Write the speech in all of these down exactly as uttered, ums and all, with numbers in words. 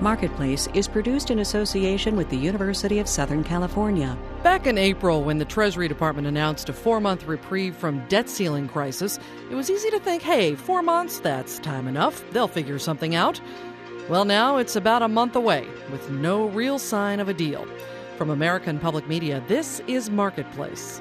Marketplace is produced in association with the University of Southern California. Back in April, when the Treasury Department announced a four-month reprieve from debt ceiling crisis, it was easy to think, hey, four months, that's time enough. They'll figure something out. Well, now it's about a month away, with no real sign of a deal. From American Public Media, this is Marketplace.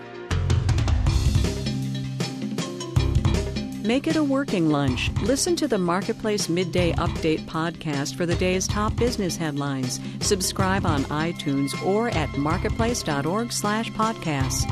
Make it a working lunch. Listen to the Marketplace Midday Update podcast for the day's top business headlines. Subscribe on iTunes or at marketplace.org slash podcasts.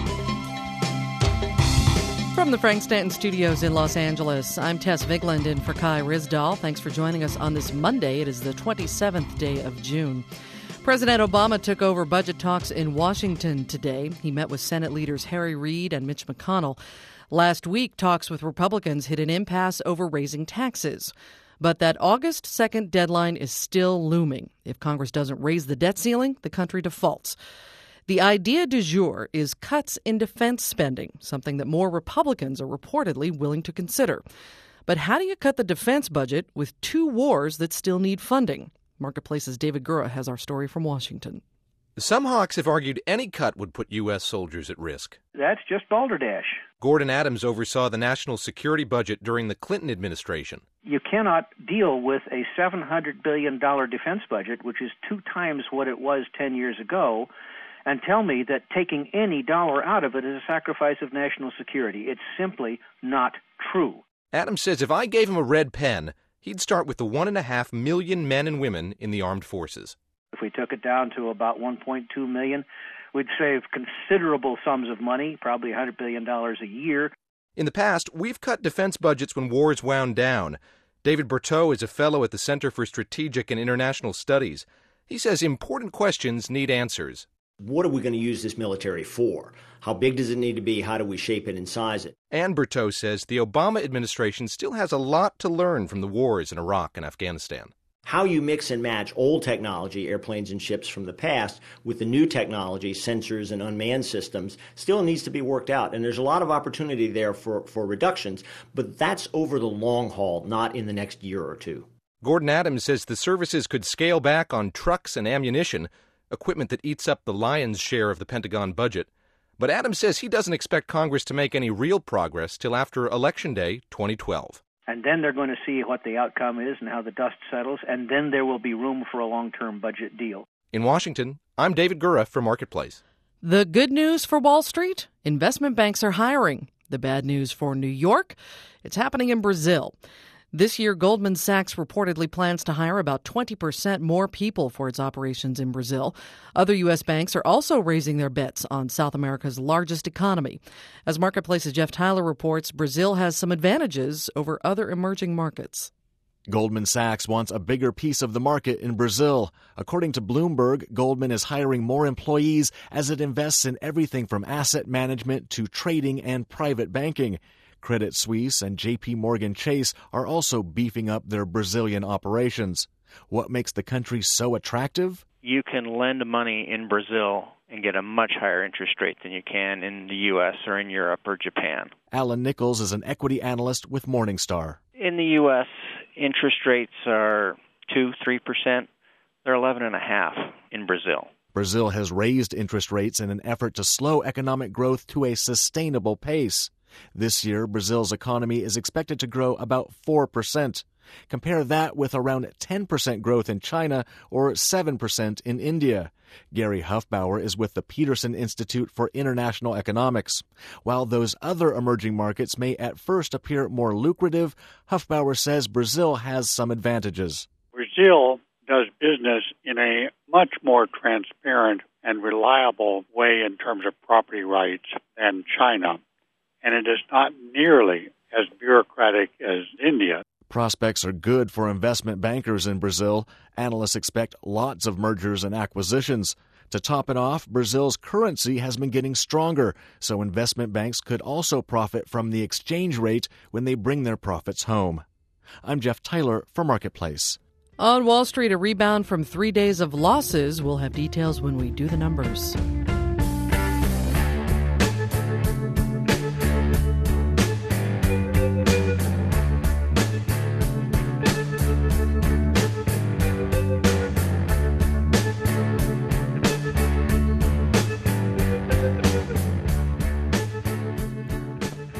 From the Frank Stanton Studios in Los Angeles, I'm Tess Vigland in for Kai Ryssdal. Thanks for joining us on this Monday. It is the twenty-seventh day of June. President Obama took over budget talks in Washington today. He met with Senate leaders Harry Reid and Mitch McConnell. Last week, talks with Republicans hit an impasse over raising taxes. But that August second deadline is still looming. If Congress doesn't raise the debt ceiling, the country defaults. The idea du jour is cuts in defense spending, something that more Republicans are reportedly willing to consider. But how do you cut the defense budget with two wars that still need funding? Marketplace's David Gura has our story from Washington. Some hawks have argued any cut would put U S soldiers at risk. That's just balderdash. Gordon Adams oversaw the national security budget during the Clinton administration. You cannot deal with a seven hundred billion dollars defense budget, which is two times what it was ten years ago, and tell me that taking any dollar out of it is a sacrifice of national security. It's simply not true. Adams says if I gave him a red pen, he'd start with the one and a half million men and women in the armed forces. If we took it down to about one point two million, we'd save considerable sums of money, probably one hundred billion dollars a year. In the past, we've cut defense budgets when wars wound down. David Berteau is a fellow at the Center for Strategic and International Studies. He says important questions need answers. What are we going to use this military for? How big does it need to be? How do we shape it and size it? And Berteau says the Obama administration still has a lot to learn from the wars in Iraq and Afghanistan. How you mix and match old technology, airplanes and ships from the past, with the new technology, sensors and unmanned systems, still needs to be worked out. And there's a lot of opportunity there for, for reductions, but that's over the long haul, not in the next year or two. Gordon Adams says the services could scale back on trucks and ammunition, equipment that eats up the lion's share of the Pentagon budget. But Adams says he doesn't expect Congress to make any real progress till after Election Day twenty twelve. And then they're going to see what the outcome is and how the dust settles, and then there will be room for a long-term budget deal. In Washington, I'm David Gura for Marketplace. The good news for Wall Street? Investment banks are hiring. The bad news for New York? It's happening in Brazil. This year, Goldman Sachs reportedly plans to hire about twenty percent more people for its operations in Brazil. Other U S banks are also raising their bets on South America's largest economy. As Marketplace's Jeff Tyler reports, Brazil has some advantages over other emerging markets. Goldman Sachs wants a bigger piece of the market in Brazil. According to Bloomberg, Goldman is hiring more employees as it invests in everything from asset management to trading and private banking. Credit Suisse and J P Morgan Chase are also beefing up their Brazilian operations. What makes the country so attractive? You can lend money in Brazil and get a much higher interest rate than you can in the U S or in Europe or Japan. Alan Nichols is an equity analyst with Morningstar. In the U S, interest rates are two, three percent. They're eleven and a half in Brazil. Brazil has raised interest rates in an effort to slow economic growth to a sustainable pace. This year, Brazil's economy is expected to grow about four percent. Compare that with around ten percent growth in China or seven percent in India. Gary Huffbauer is with the Peterson Institute for International Economics. While those other emerging markets may at first appear more lucrative, Huffbauer says Brazil has some advantages. Brazil does business in a much more transparent and reliable way in terms of property rights than China. And it is not nearly as bureaucratic as India. Prospects are good for investment bankers in Brazil. Analysts expect lots of mergers and acquisitions. To top it off, Brazil's currency has been getting stronger, so investment banks could also profit from the exchange rate when they bring their profits home. I'm Jeff Tyler for Marketplace. On Wall Street, a rebound from three days of losses. We'll have details when we do the numbers.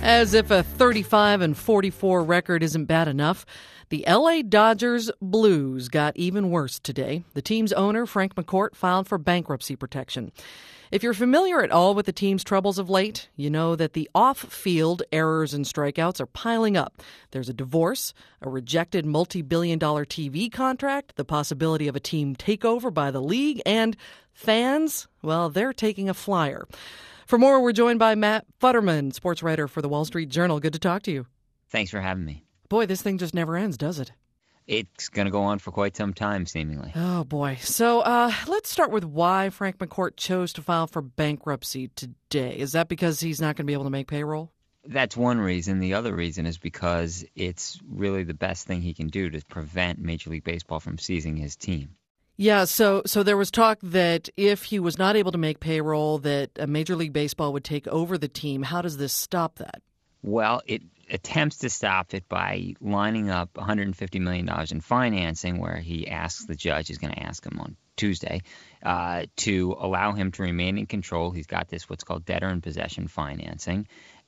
As if a thirty-five and forty-four record isn't bad enough, the L A Dodgers Blues got even worse today. The team's owner, Frank McCourt, filed for bankruptcy protection. If you're familiar at all with the team's troubles of late, you know that the off-field errors and strikeouts are piling up. There's a divorce, a rejected multi-billion dollar T V contract, the possibility of a team takeover by the league, and fans, well, they're taking a flyer. For more, we're joined by Matt Futterman, sports writer for the Wall Street Journal. Good to talk to you. Thanks for having me. Boy, this thing just never ends, does it? It's going to go on for quite some time, seemingly. Oh, boy. So uh, let's start with why Frank McCourt chose to file for bankruptcy today. Is that because he's not going to be able to make payroll? That's one reason. The other reason is because it's really the best thing he can do to prevent Major League Baseball from seizing his team. Yeah, so so there was talk that if he was not able to make payroll, that uh, Major League Baseball would take over the team. How does this stop that? Well, it attempts to stop it by lining up one hundred fifty million dollars in financing, where he asks the judge, is going to ask him on Tuesday, uh, to allow him to remain in control. He's got this what's called debtor in possession financing,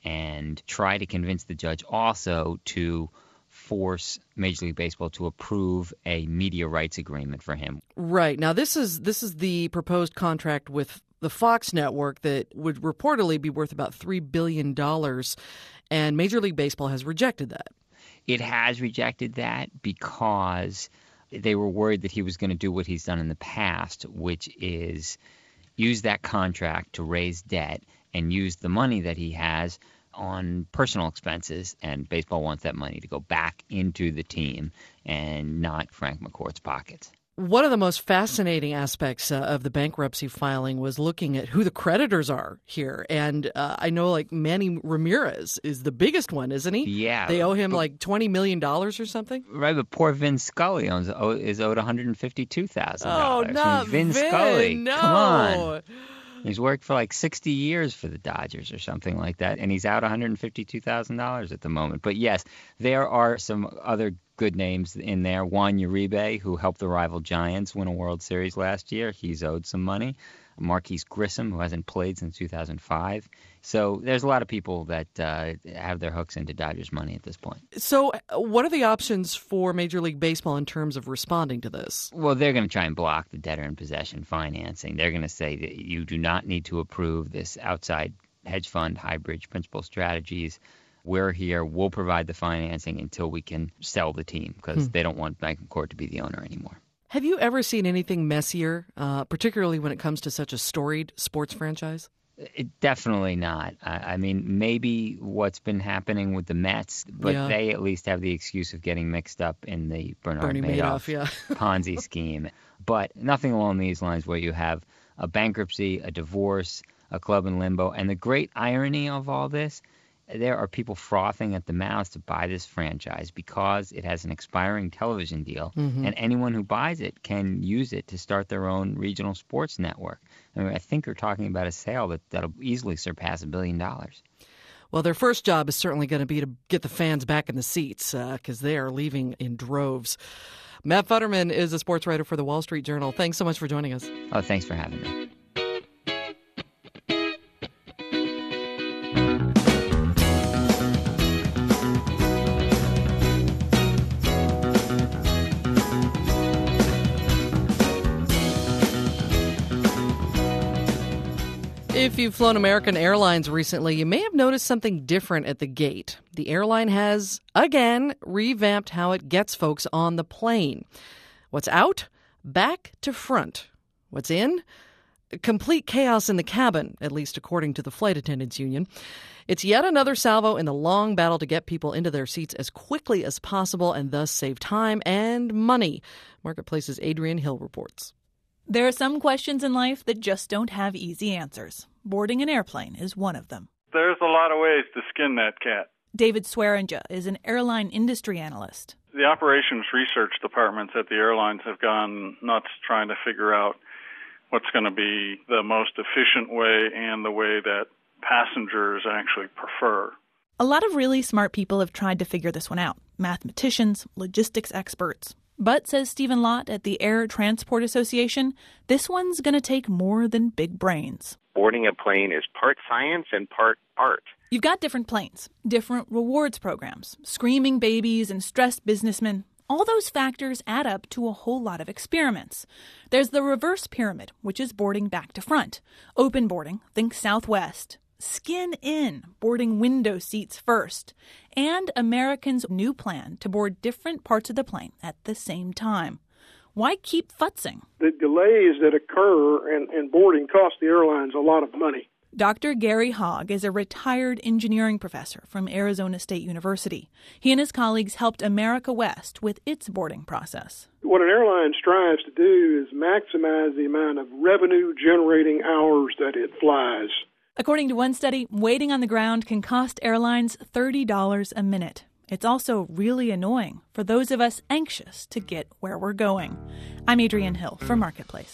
and try to convince the judge also to force Major League Baseball to approve a media rights agreement for him. Right. Now, this is this is the proposed contract with the Fox network that would reportedly be worth about three billion dollars, and Major League Baseball has rejected that. It has rejected that because they were worried that he was going to do what he's done in the past, which is use that contract to raise debt and use the money that he has on personal expenses, and baseball wants that money to go back into the team and not Frank McCourt's pockets. One of the most fascinating aspects uh, of the bankruptcy filing was looking at who the creditors are here. And uh, I know, like, Manny Ramirez is the biggest one, isn't he? Yeah. They owe him but, like twenty million dollars or something? Right, but poor Vin Scully owns, is owed one hundred fifty-two thousand dollars. Oh, not I mean, Vin, Vin Scully, no. Come on. He's worked for like sixty years for the Dodgers or something like that, and he's out one hundred fifty-two thousand dollars at the moment. But yes, there are some other good names in there. Juan Uribe, who helped the rival Giants win a World Series last year, he's owed some money. Marquise Grissom, who hasn't played since two thousand five. So there's a lot of people that uh, have their hooks into Dodgers money at this point. So what are the options for Major League Baseball in terms of responding to this? Well, they're going to try and block the debtor in possession financing. They're going to say that you do not need to approve this outside hedge fund, high-bridge principal strategies. We're here. We'll provide the financing until we can sell the team, because hmm. they don't want Frank McCourt to be the owner anymore. Have you ever seen anything messier, uh, particularly when it comes to such a storied sports franchise? It, definitely not. I, I mean, maybe what's been happening with the Mets, but yeah. they at least have the excuse of getting mixed up in the Bernard Bernie Madoff, Madoff yeah. Ponzi scheme. But nothing along these lines where you have a bankruptcy, a divorce, a club in limbo. And the great irony of all this, there are people frothing at the mouth to buy this franchise because it has an expiring television deal, mm-hmm. and anyone who buys it can use it to start their own regional sports network. I mean, I think we're talking about a sale that, that'll easily surpass a billion dollars. Well, their first job is certainly going to be to get the fans back in the seats because uh, they are leaving in droves. Matt Futterman is a sports writer for the Wall Street Journal. Thanks so much for joining us. Oh, thanks for having me. If you've flown American Airlines recently, you may have noticed something different at the gate. The airline has, again, revamped how it gets folks on the plane. What's out? Back to front. What's in? Complete chaos in the cabin, at least according to the Flight Attendants Union. It's yet another salvo in the long battle to get people into their seats as quickly as possible and thus save time and money. Marketplace's Adrienne Hill reports. There are some questions in life that just don't have easy answers. Boarding an airplane is one of them. There's a lot of ways to skin that cat. David Swearinga is an airline industry analyst. The operations research departments at the airlines have gone nuts trying to figure out what's going to be the most efficient way and the way that passengers actually prefer. A lot of really smart people have tried to figure this one out. Mathematicians, logistics experts. But, says Stephen Lott at the Air Transport Association, this one's going to take more than big brains. Boarding a plane is part science and part art. You've got different planes, different rewards programs, screaming babies and stressed businessmen. All those factors add up to a whole lot of experiments. There's the reverse pyramid, which is boarding back to front. Open boarding, think Southwest. Skin in, boarding window seats first. And American's new plan to board different parts of the plane at the same time. Why keep futzing? The delays that occur in, in boarding cost the airlines a lot of money. Doctor Gary Hogg is a retired engineering professor from Arizona State University. He and his colleagues helped America West with its boarding process. What an airline strives to do is maximize the amount of revenue-generating hours that it flies. According to one study, waiting on the ground can cost airlines thirty dollars a minute. It's also really annoying for those of us anxious to get where we're going. I'm Adrienne Hill for Marketplace.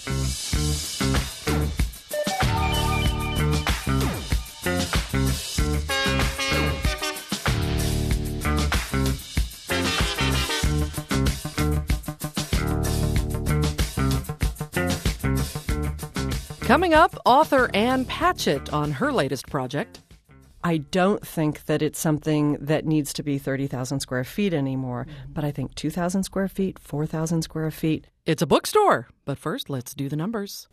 Coming up, author Ann Patchett on her latest project. I don't think that it's something that needs to be thirty thousand square feet anymore, but I think two thousand square feet, four thousand square feet. It's a bookstore. But first, let's do the numbers.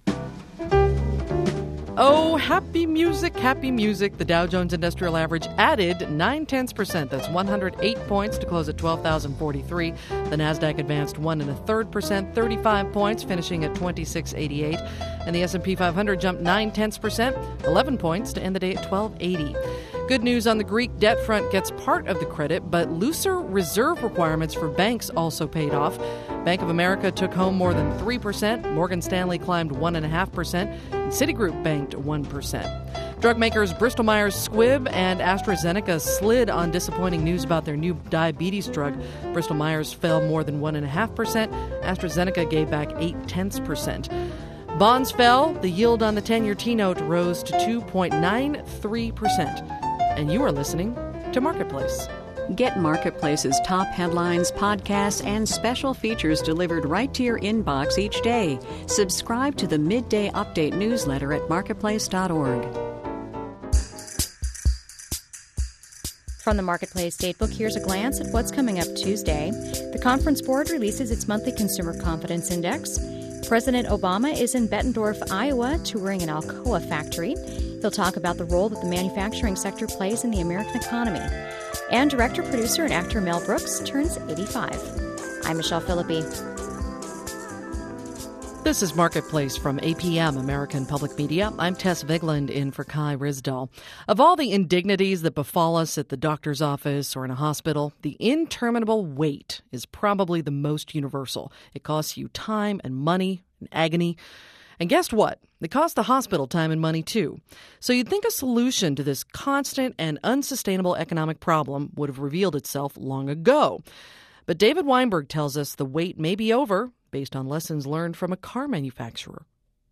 Oh, happy music, happy music. The Dow Jones Industrial Average added nine tenths percent. That's one hundred eight points to close at twelve thousand forty-three. The Nasdaq advanced one and a third percent, thirty-five points, finishing at twenty-six eighty-eight. And the S and P five hundred jumped nine tenths percent, eleven points to end the day at twelve eighty. Good news on the Greek debt front gets part of the credit, but looser reserve requirements for banks also paid off. Bank of America took home more than three percent. Morgan Stanley climbed one point five percent. And Citigroup banked one percent. Drug makers Bristol Myers Squibb and AstraZeneca slid on disappointing news about their new diabetes drug. Bristol Myers fell more than one point five percent. AstraZeneca gave back eight tenths percent. Bonds fell. The yield on the ten-year T-note rose to two point nine three percent. And you are listening to Marketplace. Get Marketplace's top headlines, podcasts, and special features delivered right to your inbox each day. Subscribe to the Midday Update newsletter at marketplace dot org. From the Marketplace Datebook, here's a glance at what's coming up Tuesday. The Conference Board releases its monthly Consumer Confidence Index. President Obama is in Bettendorf, Iowa, touring an Alcoa factory. He'll talk about the role that the manufacturing sector plays in the American economy. And director, producer, and actor Mel Brooks turns eighty-five. I'm Michelle Philippi. This is Marketplace from A P M, American Public Media. I'm Tess Vigland in for Kai Risdahl. Of all the indignities that befall us at the doctor's office or in a hospital, the interminable wait is probably the most universal. It costs you time and money and agony. And guess what? It costs the hospital time and money, too. So you'd think a solution to this constant and unsustainable economic problem would have revealed itself long ago. But David Weinberg tells us the wait may be over based on lessons learned from a car manufacturer.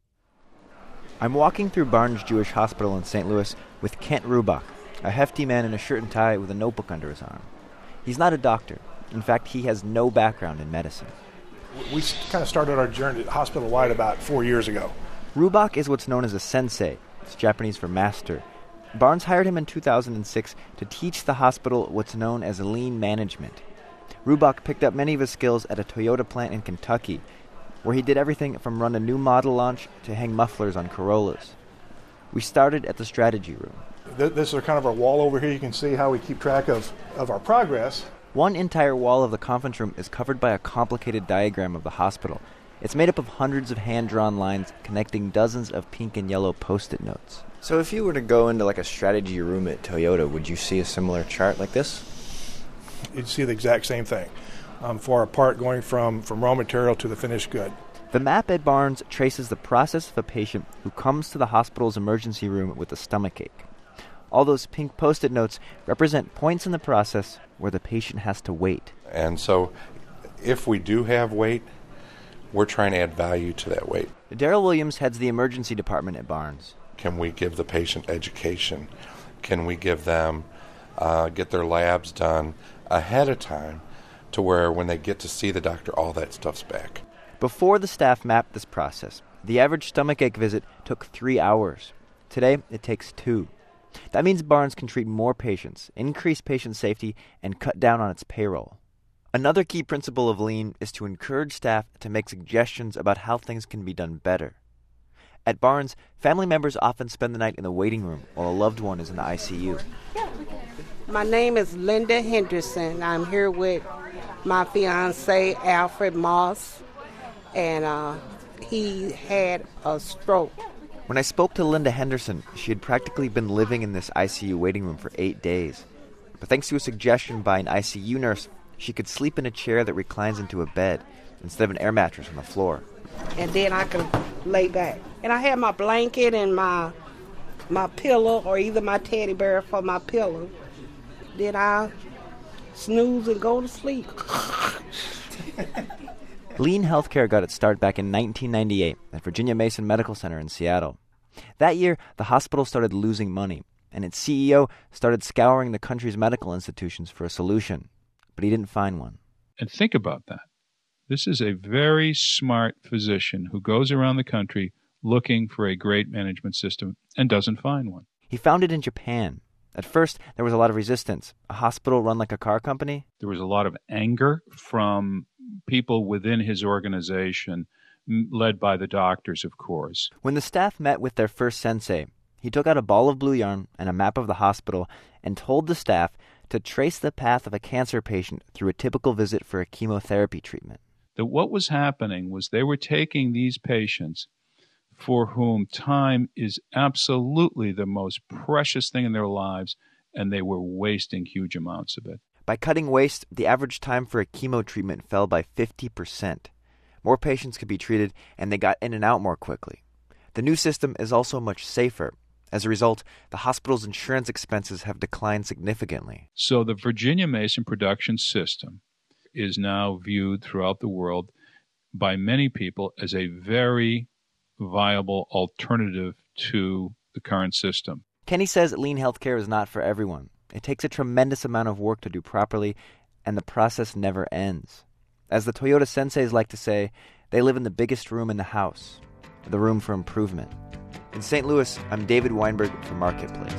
I'm walking through Barnes Jewish Hospital in Saint Louis with Kent Rubach, a hefty man in a shirt and tie with a notebook under his arm. He's not a doctor. In fact, he has no background in medicine. We kind of started our journey hospital-wide about four years ago. Rubach is what's known as a sensei. It's Japanese for master. Barnes hired him in two thousand six to teach the hospital what's known as lean management. Rubach picked up many of his skills at a Toyota plant in Kentucky, where he did everything from run a new model launch to hang mufflers on Corollas. We started at the strategy room. This is kind of our wall over here. You can see how we keep track of, of our progress. One entire wall of the conference room is covered by a complicated diagram of the hospital. It's made up of hundreds of hand-drawn lines connecting dozens of pink and yellow post-it notes. So if you were to go into like a strategy room at Toyota, would you see a similar chart like this? You'd see the exact same thing um, for a part going from, from raw material to the finished good. The map at Barnes traces the process of a patient who comes to the hospital's emergency room with a stomachache. All those pink post-it notes represent points in the process where the patient has to wait. And so if we do have wait, we're trying to add value to that wait. Daryl Williams heads the emergency department at Barnes. Can we give the patient education? Can we give them, uh, get their labs done ahead of time to where when they get to see the doctor, all that stuff's back? Before the staff mapped this process, the average stomachache visit took three hours. Today, it takes two. That means Barnes can treat more patients, increase patient safety, and cut down on its payroll. Another key principle of Lean is to encourage staff to make suggestions about how things can be done better. At Barnes, family members often spend the night in the waiting room while a loved one is in the I C U. My name is Linda Henderson. I'm here with my fiancé, Alfred Moss, and uh, he had a stroke. When I spoke to Linda Henderson, she had practically been living in this I C U waiting room for eight days. But thanks to a suggestion by an I C U nurse, she could sleep in a chair that reclines into a bed instead of an air mattress on the floor. And then I could lay back. And I had my blanket and my my pillow, or either my teddy bear for my pillow. Then I snooze and go to sleep. Lean Healthcare got its start back in nineteen ninety-eight at Virginia Mason Medical Center in Seattle. That year, the hospital started losing money, and its C E O started scouring the country's medical institutions for a solution. But he didn't find one. And think about that. This is a very smart physician who goes around the country looking for a great management system and doesn't find one. He found it in Japan. At first, there was a lot of resistance. A hospital run like a car company? There was a lot of anger from people within his organization, led by the doctors, of course. When the staff met with their first sensei, he took out a ball of blue yarn and a map of the hospital and told the staff to trace the path of a cancer patient through a typical visit for a chemotherapy treatment. That what was happening was they were taking these patients for whom time is absolutely the most precious thing in their lives, and they were wasting huge amounts of it. By cutting waste, the average time for a chemo treatment fell by fifty percent. More patients could be treated, and they got in and out more quickly. The new system is also much safer. As a result, the hospital's insurance expenses have declined significantly. So the Virginia Mason production system is now viewed throughout the world by many people as a very viable alternative to the current system. Kenny says Lean Healthcare is not for everyone. It takes a tremendous amount of work to do properly, and the process never ends. As the Toyota senseis like to say, they live in the biggest room in the house, the room for improvement. In Saint Louis, I'm David Weinberg for Marketplace.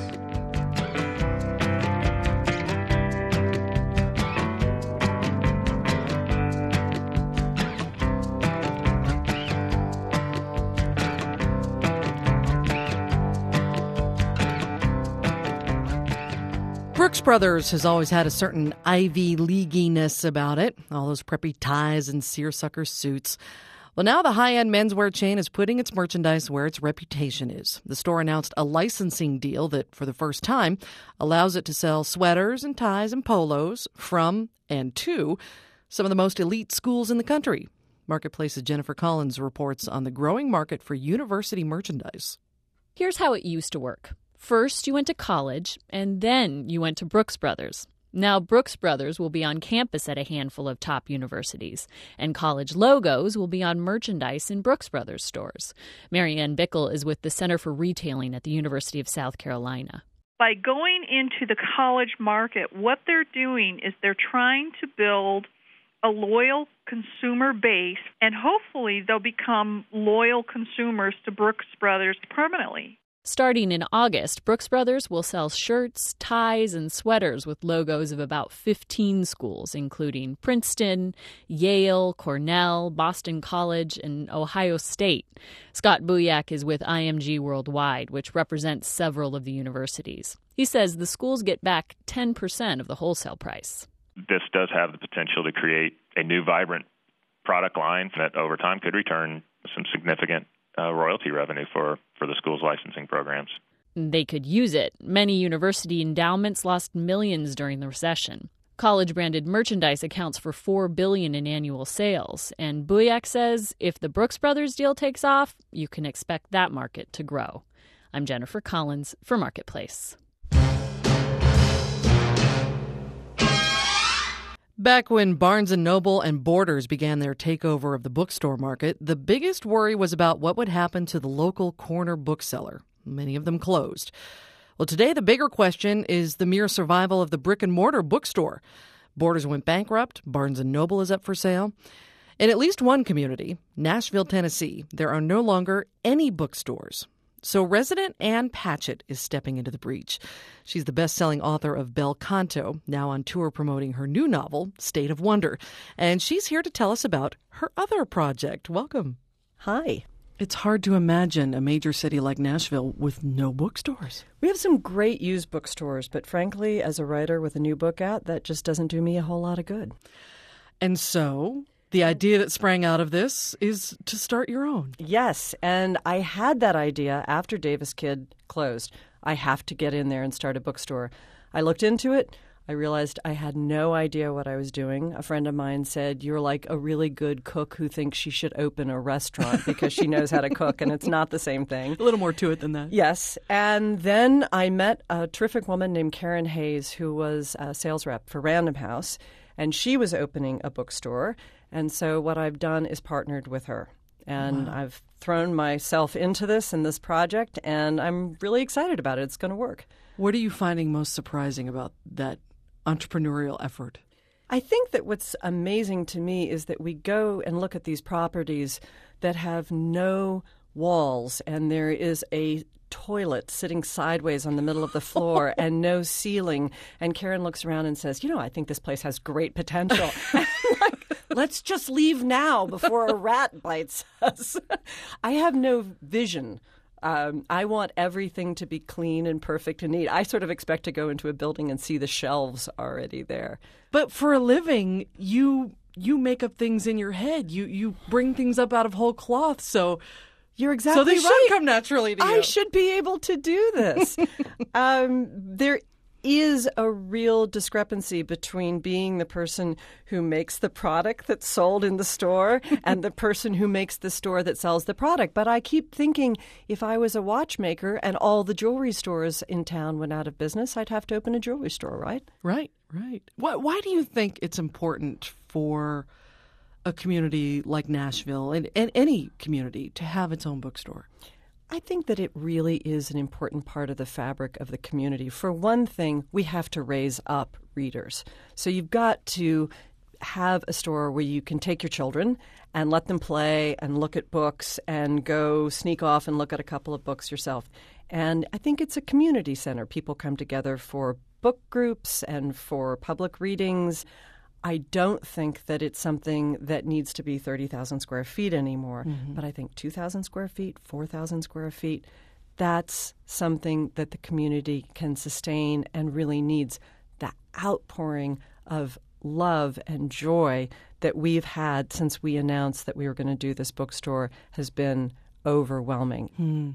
Brooks Brothers has always had a certain Ivy Leaguiness about it, all those preppy ties and seersucker suits. Well, now the high-end menswear chain is putting its merchandise where its reputation is. The store announced a licensing deal that, for the first time, allows it to sell sweaters and ties and polos from and to some of the most elite schools in the country. Marketplace's Jennifer Collins reports on the growing market for university merchandise. Here's how it used to work. First, you went to college, and then you went to Brooks Brothers. Now, Brooks Brothers will be on campus at a handful of top universities, and college logos will be on merchandise in Brooks Brothers stores. Marianne Bickel is with the Center for Retailing at the University of South Carolina. By going into the college market, what they're doing is they're trying to build a loyal consumer base, and hopefully they'll become loyal consumers to Brooks Brothers permanently. Starting in August, Brooks Brothers will sell shirts, ties, and sweaters with logos of about fifteen schools, including Princeton, Yale, Cornell, Boston College, and Ohio State. Scott Buyak is with I M G Worldwide, which represents several of the universities. He says the schools get back ten percent of the wholesale price. This does have the potential to create a new, vibrant product line that over time could return some significant Uh, royalty revenue for, for the school's licensing programs. They could use it. Many university endowments lost millions during the recession. College-branded merchandise accounts for four billion dollars in annual sales, and Buyak says if the Brooks Brothers deal takes off, you can expect that market to grow. I'm Jennifer Collins for Marketplace. Back when Barnes and Noble and Borders began their takeover of the bookstore market, the biggest worry was about what would happen to the local corner bookseller. Many of them closed. Well, today the bigger question is the mere survival of the brick-and-mortar bookstore. Borders went bankrupt. Barnes and Noble is up for sale. In at least one community, Nashville, Tennessee, there are no longer any bookstores. So resident Ann Patchett is stepping into the breach. She's the best-selling author of Bel Canto, now on tour promoting her new novel, State of Wonder. And she's here to tell us about her other project. Welcome. Hi. It's hard to imagine a major city like Nashville with no bookstores. We have some great used bookstores, but frankly, as a writer with a new book out, that just doesn't do me a whole lot of good. And so the idea that sprang out of this is to start your own. Yes, and I had that idea after Davis Kid closed. I have to get in there and start a bookstore. I looked into it. I realized I had no idea what I was doing. A friend of mine said, you're like a really good cook who thinks she should open a restaurant because she knows how to cook, and it's not the same thing. A little more to it than that. Yes. And then I met a terrific woman named Karen Hayes, who was a sales rep for Random House, and she was opening a bookstore. And so what I've done is partnered with her. And wow. I've thrown myself into this and this project, and I'm really excited about it. It's going to work. What are you finding most surprising about that entrepreneurial effort? I think that what's amazing to me is that we go and look at these properties that have no walls, and there is a toilet sitting sideways on the middle of the floor and no ceiling. And Karen looks around and says, you know, I think this place has great potential. Like, let's just leave now before a rat bites us. I have no vision. Um, I want everything to be clean and perfect and neat. I sort of expect to go into a building and see the shelves already there. But for a living, you you make up things in your head. You you bring things up out of whole cloth. So you're exactly so they right. should come naturally to you. I should be able to do this. um, there is a real discrepancy between being the person who makes the product that's sold in the store and the person who makes the store that sells the product. But I keep thinking if I was a watchmaker and all the jewelry stores in town went out of business, I'd have to open a jewelry store, right? Right, right. Why, why do you think it's important for a community like Nashville and, and any community to have its own bookstore? I think that it really is an important part of the fabric of the community. For one thing, we have to raise up readers. So you've got to have a store where you can take your children and let them play and look at books and go sneak off and look at a couple of books yourself. And I think it's a community center. People come together for book groups and for public readings. I don't think that it's something that needs to be thirty thousand square feet anymore, mm-hmm. but I think two thousand square feet, four thousand square feet, that's something that the community can sustain and really needs. The outpouring of love and joy that we've had since we announced that we were going to do this bookstore has been overwhelming. Hmm.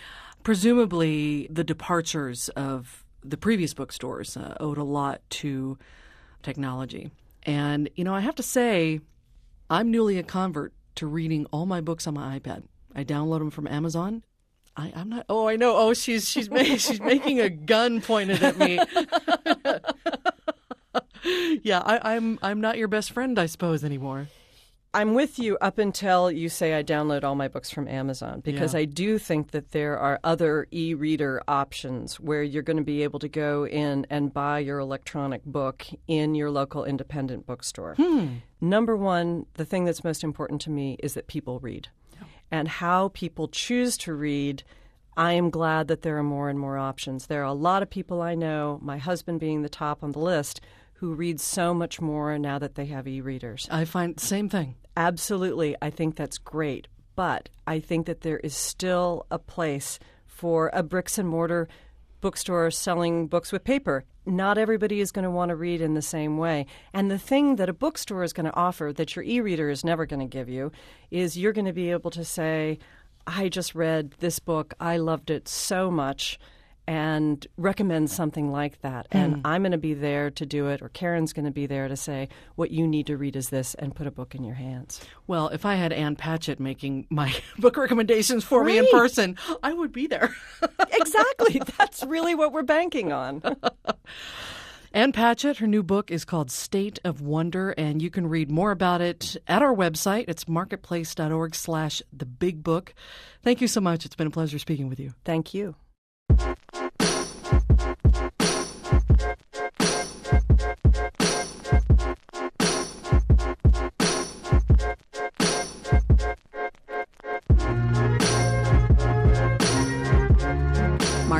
Presumably, the departures of the previous bookstores uh, owed a lot to technology. And, you know, I have to say, I'm newly a convert to reading all my books on my iPad. I download them from Amazon. I, I'm not. Oh, I know. Oh, she's she's making she's making a gun pointed at me. Yeah, I, I'm I'm not your best friend, I suppose, anymore. I'm with you up until you say I download all my books from Amazon, because Yeah. I do think that there are other e-reader options where you're going to be able to go in and buy your electronic book in your local independent bookstore. Hmm. Number one, the thing that's most important to me is that people read. Yeah. And how people choose to read, I am glad that there are more and more options. There are a lot of people I know, my husband being the top on the list, who read so much more now that they have e-readers. I find the same thing. Absolutely. I think that's great. But I think that there is still a place for a bricks and mortar bookstore selling books with paper. Not everybody is going to want to read in the same way. And the thing that a bookstore is going to offer that your e-reader is never going to give you is you're going to be able to say, I just read this book. I loved it so much. And recommend something like that. Mm. And I'm going to be there to do it, or Karen's going to be there to say, what you need to read is this, and put a book in your hands. Well, if I had Ann Patchett making my book recommendations for Right. me in person, I would be there. Exactly. That's really what we're banking on. Ann Patchett, her new book is called State of Wonder, and you can read more about it at our website. It's marketplace.org slash the big book. Thank you so much. It's been a pleasure speaking with you. Thank you.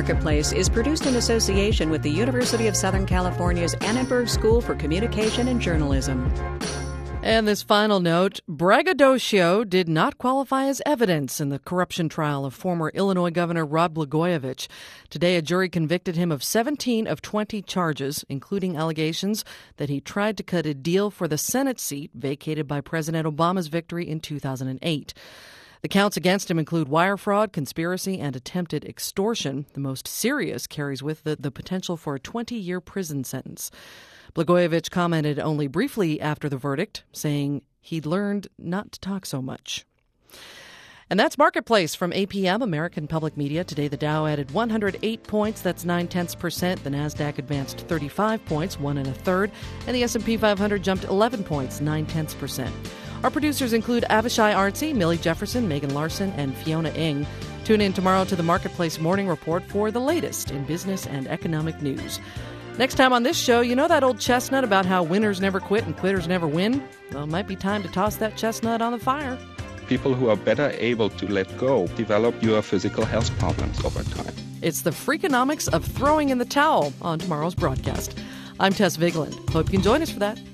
Marketplace is produced in association with the University of Southern California's Annenberg School for Communication and Journalism. And this final note, braggadocio did not qualify as evidence in the corruption trial of former Illinois Governor Rod Blagojevich. Today, a jury convicted him of seventeen of twenty charges, including allegations that he tried to cut a deal for the Senate seat vacated by President Obama's victory in two thousand eight. The counts against him include wire fraud, conspiracy, and attempted extortion. The most serious carries with it the potential for a twenty-year prison sentence. Blagojevich commented only briefly after the verdict, saying he'd learned not to talk so much. And that's Marketplace from A P M, American Public Media. Today, the Dow added one hundred eight points. That's nine-tenths percent. The Nasdaq advanced thirty-five points, one and a third. And the S and P five hundred jumped eleven points, nine-tenths percent. Our producers include Avishai Artsy, Millie Jefferson, Megan Larson, and Fiona Ng. Tune in tomorrow to the Marketplace Morning Report for the latest in business and economic news. Next time on this show, you know that old chestnut about how winners never quit and quitters never win? Well, it might be time to toss that chestnut on the fire. People who are better able to let go develop your physical health problems over time. It's the Freakonomics of throwing in the towel on tomorrow's broadcast. I'm Tess Vigland. Hope you can join us for that.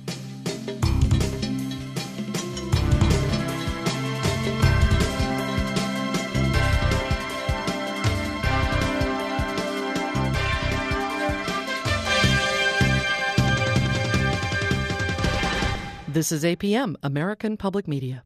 This is A P M, American Public Media.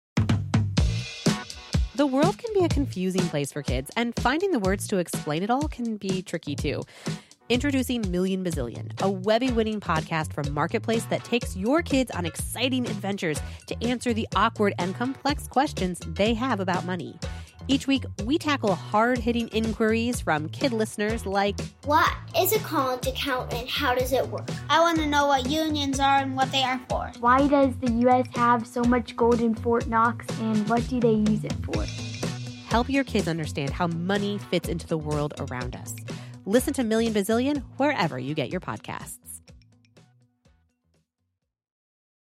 The world can be a confusing place for kids, and finding the words to explain it all can be tricky too. Introducing Million Bazillion, a Webby-winning podcast from Marketplace that takes your kids on exciting adventures to answer the awkward and complex questions they have about money. Each week, we tackle hard-hitting inquiries from kid listeners like, what is a college account and how does it work? I want to know what unions are and what they are for. Why does the U S have so much gold in Fort Knox and what do they use it for? Help your kids understand how money fits into the world around us. Listen to Million Bazillion wherever you get your podcasts.